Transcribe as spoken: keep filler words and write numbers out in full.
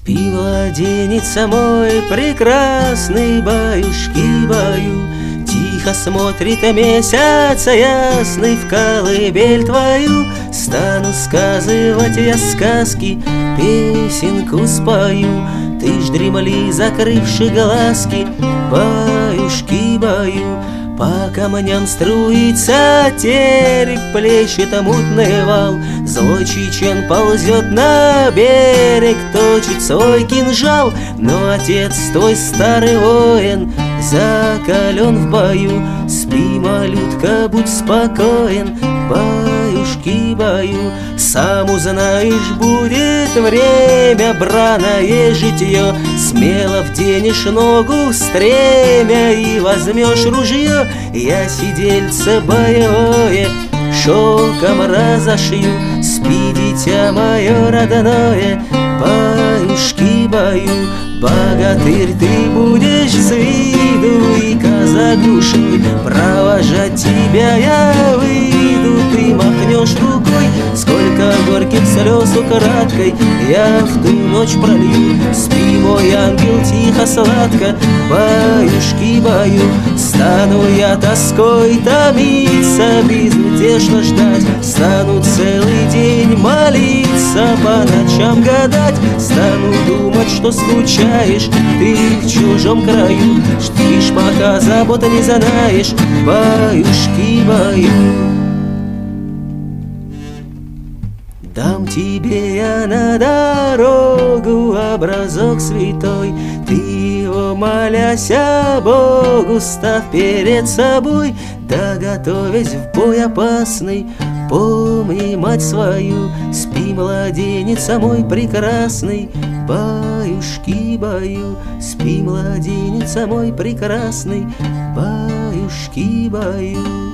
Спи, младенец мой прекрасный, баюшки, баю. Тихо смотрит месяц ясный в колыбель твою. Стану сказывать я сказки, песенку спою. Ты ж дремли, закрывши глазки, баюшки, баю. По камням струится терек, плещет мутный вал. Злой чечен ползет на берег, точит свой кинжал. Но отец твой старый воин закален в бою. Спи, малютка, будь спокоен, баюшки, баю. Сам узнаешь, будет время браное житье. Смело вденешь ногу в стремя и возьмешь ружье. Я сидельце боевое шелком разошью. Спи, дитя мое родное, баюшки, баю. Богатырь ты будешь с виду и казак душой. Провожать тебя я выйду, ты махнешь рукой. Сколько горьких слез украдкой я в ту ночь пролью. Спи, мой ангел, тихо, сладко, баюшки, баю. Стану я тоской томиться, безутешно ждать. Стану целый день молиться, по ночам гадать. Стану думать, что скучаешь ты в чужом краю. Ждишь, пока забота не знаешь, баюшки, баю. Дам тебе я на дорогу образок святой. Ты его, моляся Богу, ставь перед собой. Да, готовясь в бой опасный, помни мать свою. Спи, младенец мой прекрасный, баюшки, баю. Спи, младенец мой прекрасный, баюшки, баю.